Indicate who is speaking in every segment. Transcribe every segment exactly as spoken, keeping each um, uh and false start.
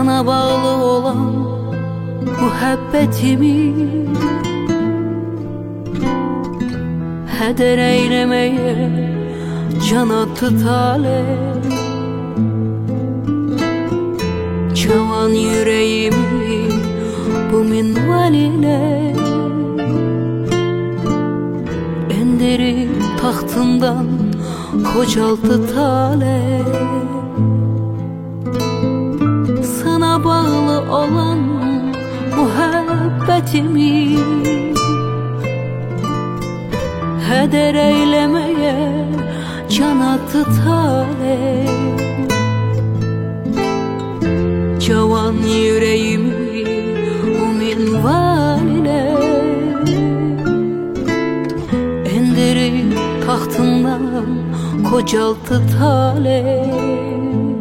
Speaker 1: sana bağlı olan muhabbetimi heder eylemeye can attı talep. Cavan yüreğimi bu minval ile indirip tahtından kocalttı talep. Sana bağlı olan muhabbetimi heder eylemeye can attı talep. Cavan yüreğimi bu minval ile indirip tahtından kocalttı talep.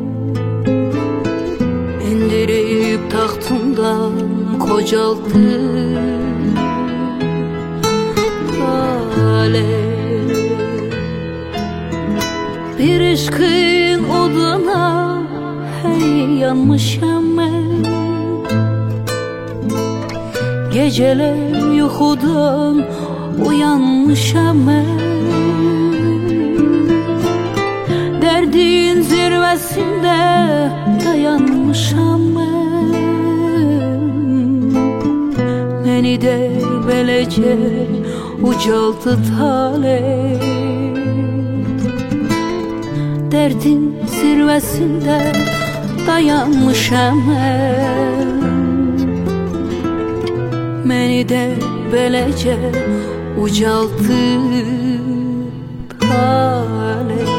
Speaker 1: İndirip tahtından kocalttı talep. Bir aşkın oduna hey yanmışam ben, geceler yuxudan uyanmışam ben. Derdin zirvesinde dayanmışam ben. Beni de belece ucalttı talep. Derdin zirvesinde dayanmışam ben. Beni de belece ucalttı talep.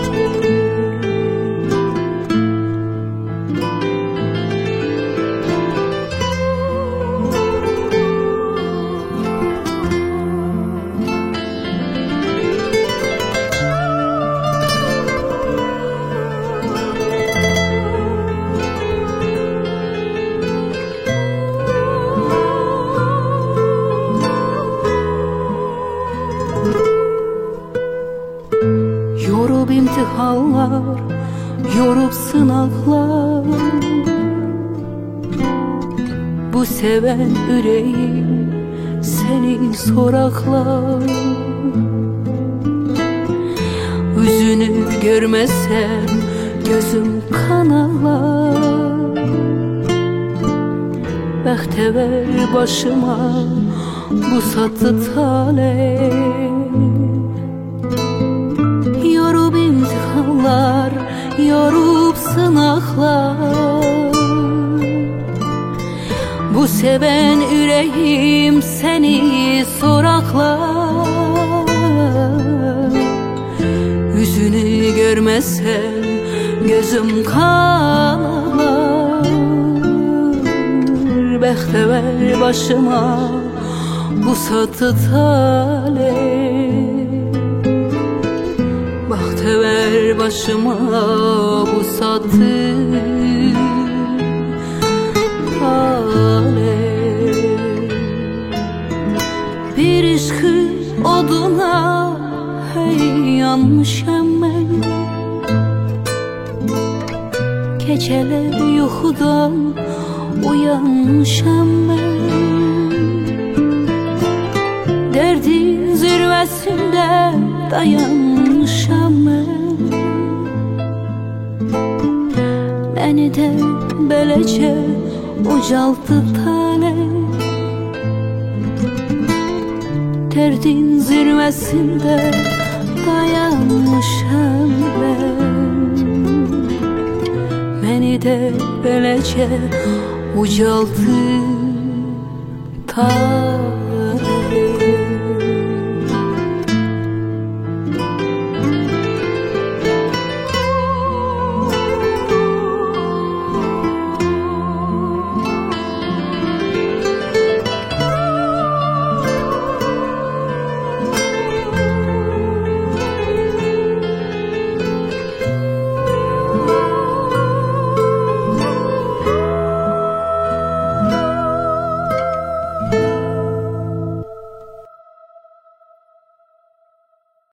Speaker 1: Yorup imtihanlar, yorup sınavlar, bu seven yüreğim seni soraklar. Yüzünü görmezsem gözüm kanalar. Bəxtəvər başıma bu sattı talep. Yorup imtihanlar, yorup sınaklar, bu seven yüreğim seni soraklar. Yüzünü görmezsem gözüm kanalar. Bəxtəvər başıma bu sattı talep. Bəxtəvər başıma bu sattı talep. Bir aşkın oduna hey yanmışam ben, geceler yuxudan uyanmışam ben. Derdin zirvesinde dayanmışam ben. Beni de belece ucalttı talep. Derdin zirvesinde dayanmışam ben. Beni de belece ucalttı talep.